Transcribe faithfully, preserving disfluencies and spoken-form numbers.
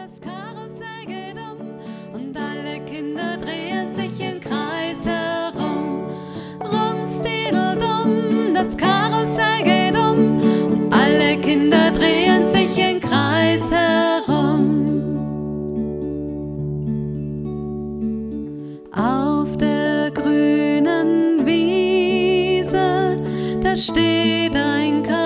das Karussell geht um und alle Kinder drehen sich im Kreis herum. Rumstideldum, das Karussell geht um und alle Kinder drehen sich im Kreis herum. Auf der grünen Wiese, da steht ein Karussell.